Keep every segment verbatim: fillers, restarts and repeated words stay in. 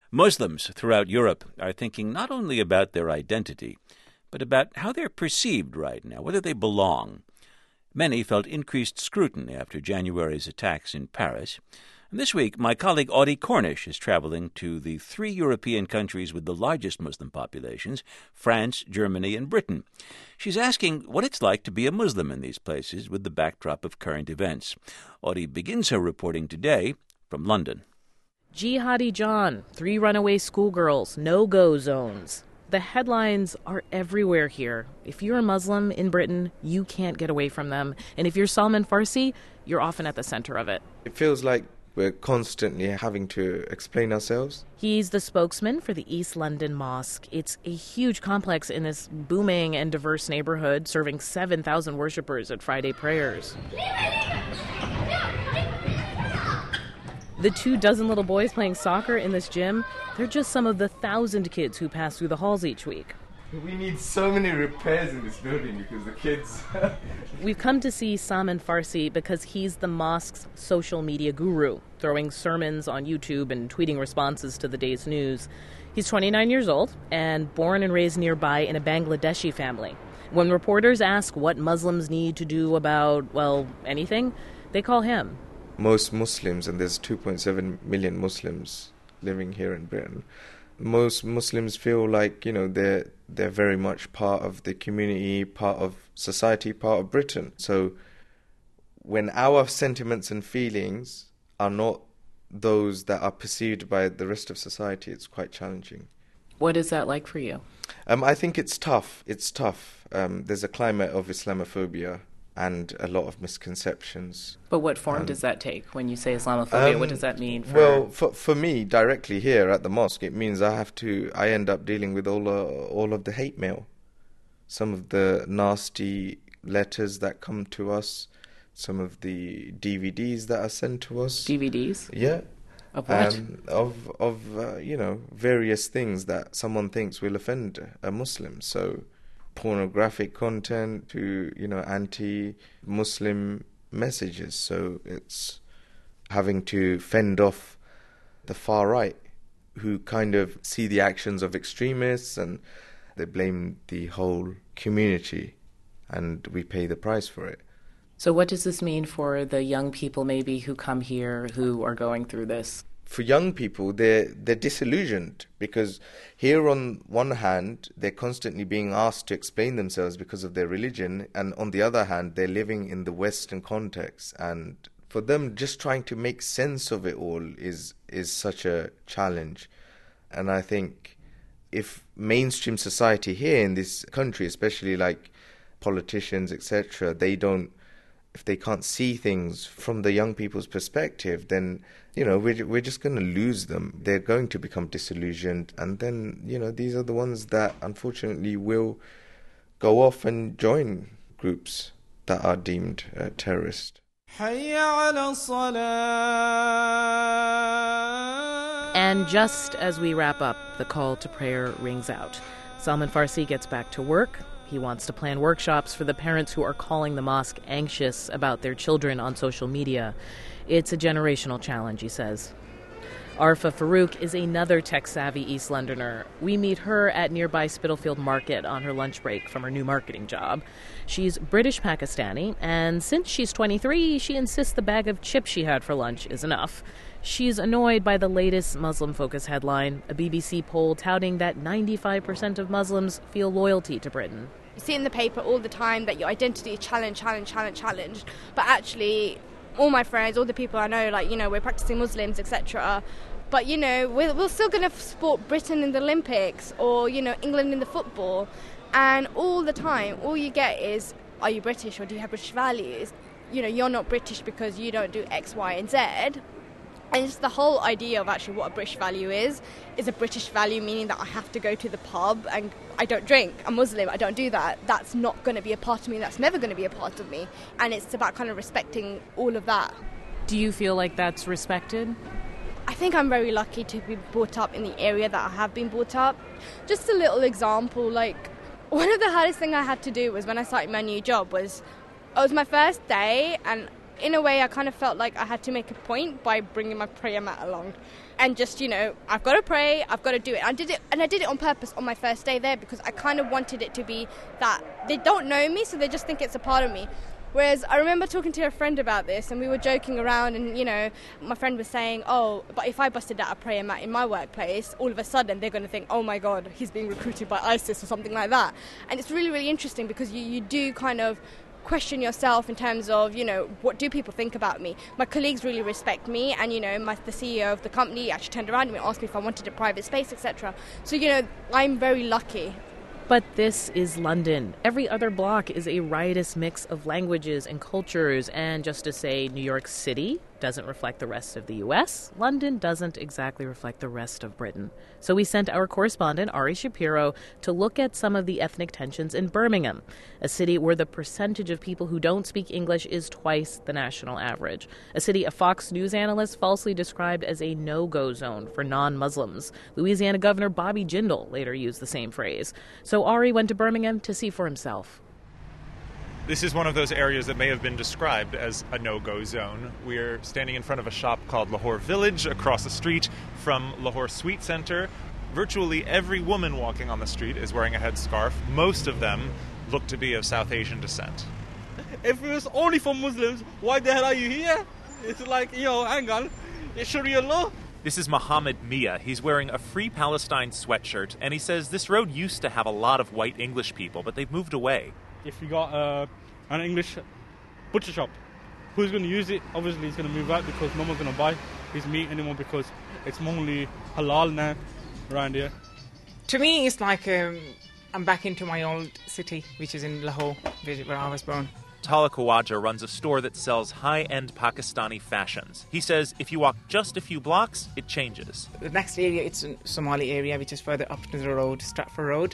Muslims throughout Europe are thinking not only about their identity, but about how they're perceived right now, whether they belong. Many felt increased scrutiny after January's attacks in Paris. And this week, my colleague Audie Cornish is traveling to the three European countries with the largest Muslim populations, France, Germany, and Britain. She's asking what it's like to be a Muslim in these places with the backdrop of current events. Audie begins her reporting today from London. Jihadi John, three runaway schoolgirls, no-go zones. The headlines are everywhere here. If you're a Muslim in Britain, you can't get away from them. And if you're Salman Farsi, you're often at the center of it. It feels like we're constantly having to explain ourselves. He's the spokesman for the East London Mosque. It's a huge complex in this booming and diverse neighborhood, serving seven thousand worshippers at Friday prayers. The two dozen little boys playing soccer in this gym, they're just some of the thousand kids who pass through the halls each week. We need so many repairs in this building because the kids... We've come to see Salman Farsi because he's the mosque's social media guru, throwing sermons on YouTube and tweeting responses to the day's news. He's twenty-nine years old and born and raised nearby in a Bangladeshi family. When reporters ask what Muslims need to do about, well, anything, they call him. Most Muslims, and there's two point seven million Muslims living here in Britain, most Muslims feel like, you know, they're they're very much part of the community, part of society, part of Britain. So when our sentiments and feelings are not those that are perceived by the rest of society, it's quite challenging. What is that like for you? Um, I think it's tough. It's tough. Um, there's a climate of Islamophobia and a lot of misconceptions. But what form um, does that take when you say Islamophobia? Um, what does that mean? For... Well, for for me, directly here at the mosque, it means I have to. I end up dealing with all uh, all of the hate mail, some of the nasty letters that come to us, some of the D V Ds that are sent to us. D V Ds? Yeah. Of what? Um, of of uh, you know, various things that someone thinks will offend a Muslim. So, pornographic content to, you know, anti-Muslim messages. So it's having to fend off the far right, who kind of see the actions of extremists and they blame the whole community, and we pay the price for it. So what does this mean for the young people maybe who come here who are going through this? For young people, they're, they're disillusioned because here on one hand, they're constantly being asked to explain themselves because of their religion, and on the other hand, they're living in the Western context. And for them, just trying to make sense of it all is is such a challenge. And I think if mainstream society here in this country, especially like politicians, et cetera, they don't, if they can't see things from the young people's perspective, then, you know, we're, we're just going to lose them. They're going to become disillusioned. And then, you know, these are the ones that unfortunately will go off and join groups that are deemed uh, terrorist. And just as we wrap up, the call to prayer rings out. Salman Farsi gets back to work. He wants to plan workshops for the parents who are calling the mosque anxious about their children on social media. It's a generational challenge, he says. Arfa Farouk is another tech-savvy East Londoner. We meet her at nearby Spitalfield Market on her lunch break from her new marketing job. She's British-Pakistani, and since she's twenty-three, she insists the bag of chips she had for lunch is enough. She's annoyed by the latest Muslim-focused headline, a B B C poll touting that ninety-five percent of Muslims feel loyalty to Britain. You see in the paper all the time that your identity is challenged, challenged, challenged, challenged. But actually, all my friends, all the people I know, like, you know, we're practicing Muslims, et cetera. But, you know, we're, we're still going to support Britain in the Olympics or, you know, England in the football. And all the time, all you get is, are you British or do you have British values? You know, you're not British because you don't do X, Y, and Z. And it's the whole idea of actually what a British value is, is a British value meaning that I have to go to the pub and I don't drink. I'm Muslim, I don't do that. That's not going to be a part of me, that's never going to be a part of me. And it's about kind of respecting all of that. Do you feel like that's respected? I think I'm very lucky to be brought up in the area that I have been brought up. Just a little example, like, one of the hardest things I had to do was when I started my new job was, it was my first day and in a way, I kind of felt like I had to make a point by bringing my prayer mat along. And just, you know, I've got to pray, I've got to do it. I did it, and I did it on purpose on my first day there because I kind of wanted it to be that they don't know me, so they just think it's a part of me. Whereas I remember talking to a friend about this, and we were joking around, and, you know, my friend was saying, oh, but if I busted out a prayer mat in my workplace, all of a sudden they're going to think, oh my God, he's being recruited by ISIS or something like that. And it's really, really interesting because you, you do kind of question yourself in terms of, you know, what do people think about me? My colleagues really respect me, and, you know, my, the C E O of the company actually turned around to me and asked me if I wanted a private space, et cetera. So, you know, I'm very lucky. But this is London. Every other block is a riotous mix of languages and cultures. And just to say New York City doesn't reflect the rest of the U S, London doesn't exactly reflect the rest of Britain. So we sent our correspondent, Ari Shapiro, to look at some of the ethnic tensions in Birmingham, a city where the percentage of people who don't speak English is twice the national average. A city a Fox News analyst falsely described as a no-go zone for non-Muslims. Louisiana Governor Bobby Jindal later used the same phrase. So Ari went to Birmingham to see for himself. This is one of those areas that may have been described as a no-go zone. We're standing in front of a shop called Lahore Village across the street from Lahore Sweet Center. Virtually every woman walking on the street is wearing a headscarf. Most of them look to be of South Asian descent. If it was only for Muslims, why the hell are you here? It's like, yo, hang on, it's Sharia law. This is Mohammed Mia. He's wearing a Free Palestine sweatshirt, and he says this road used to have a lot of white English people, but they've moved away. If you got uh, an English butcher shop, who's going to use it? Obviously, he's going to move out because no one's going to buy his meat anymore because it's only halal now around here. To me, it's like um, I'm back into my old city, which is in Lahore, where I was born. Tala Khawaja runs a store that sells high-end Pakistani fashions. He says if you walk just a few blocks, it changes. The next area, it's a Somali area, which is further up to the road, Stratford Road.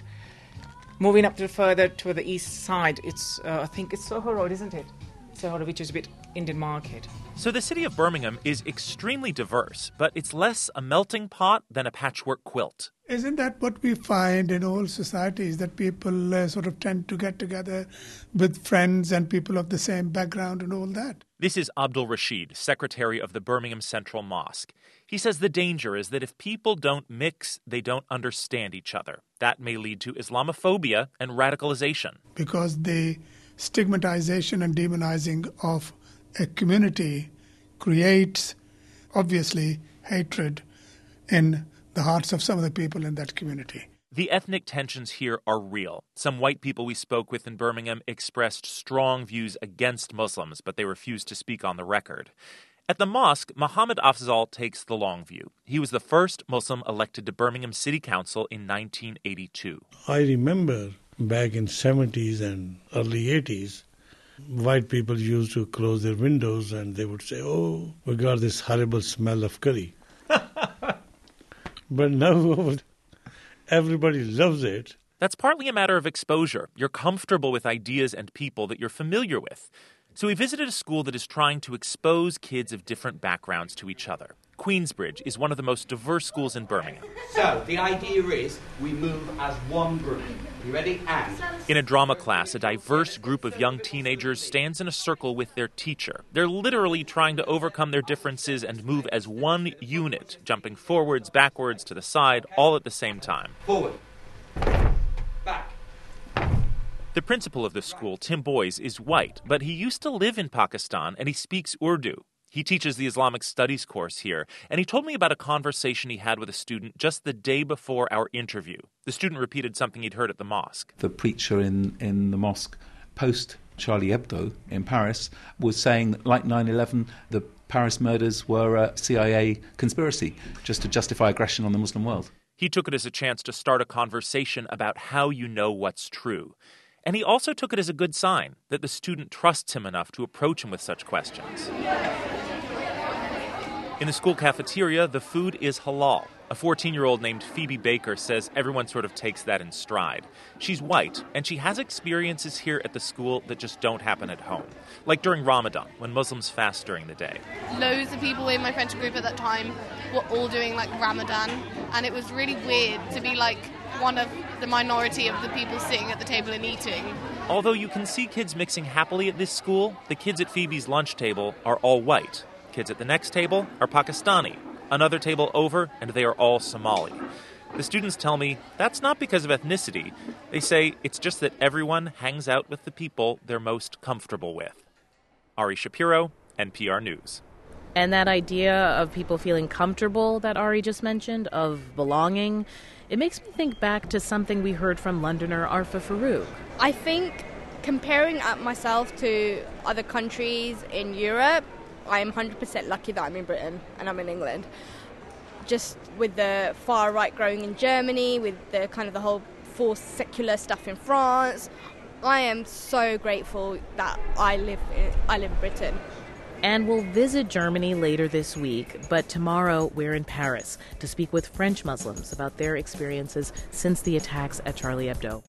Moving up to further to the east side, it's uh, I think it's Soho Road, isn't it? Soho Road, which is a bit Indian market. So the city of Birmingham is extremely diverse, but it's less a melting pot than a patchwork quilt. Isn't that what we find in all societies, that people uh, sort of tend to get together with friends and people of the same background and all that? This is Abdul Rashid, secretary of the Birmingham Central Mosque. He says the danger is that if people don't mix, they don't understand each other. That may lead to Islamophobia and radicalization. Because the stigmatization and demonizing of a community creates, obviously, hatred in the hearts of some of the people in that community. The ethnic tensions here are real. Some white people we spoke with in Birmingham expressed strong views against Muslims, but they refused to speak on the record. At the mosque, Muhammad Afzal takes the long view. He was the first Muslim elected to Birmingham City Council in nineteen eighty-two. I remember back in seventies and early eighties, white people used to close their windows and they would say, oh, we got this horrible smell of curry. But now everybody loves it. That's partly a matter of exposure. You're comfortable with ideas and people that you're familiar with. So we visited a school that is trying to expose kids of different backgrounds to each other. Queensbridge is one of the most diverse schools in Birmingham. So, the idea is we move as one group. You ready? And? In a drama class, a diverse group of young teenagers stands in a circle with their teacher. They're literally trying to overcome their differences and move as one unit, jumping forwards, backwards, to the side, all at the same time. Forward. Back. The principal of the school, Tim Boys, is white, but he used to live in Pakistan and he speaks Urdu. He teaches the Islamic Studies course here, and he told me about a conversation he had with a student just the day before our interview. The student repeated something he'd heard at the mosque. The preacher in, in the mosque post Charlie Hebdo in Paris was saying that, like nine eleven, the Paris murders were a C I A conspiracy just to justify aggression on the Muslim world. He took it as a chance to start a conversation about how you know what's true. And he also took it as a good sign that the student trusts him enough to approach him with such questions. In the school cafeteria, the food is halal. A fourteen-year-old named Phoebe Baker says everyone sort of takes that in stride. She's white, and she has experiences here at the school that just don't happen at home. Like during Ramadan, when Muslims fast during the day. Loads of people in my friendship group at that time were all doing like Ramadan, and it was really weird to be like one of the minority of the people sitting at the table and eating. Although you can see kids mixing happily at this school, the kids at Phoebe's lunch table are all white. Kids at the next table are Pakistani. Another table over, and they are all Somali. The students tell me that's not because of ethnicity. They say it's just that everyone hangs out with the people they're most comfortable with. Ari Shapiro, N P R News. And that idea of people feeling comfortable that Ari just mentioned, of belonging, it makes me think back to something we heard from Londoner Arfa Farouk. I think comparing myself to other countries in Europe, I am one hundred percent lucky that I'm in Britain and I'm in England. Just with the far right growing in Germany, with the kind of the whole forced secular stuff in France, I am so grateful that I live in, I live in Britain. And we'll visit Germany later this week, but tomorrow we're in Paris to speak with French Muslims about their experiences since the attacks at Charlie Hebdo.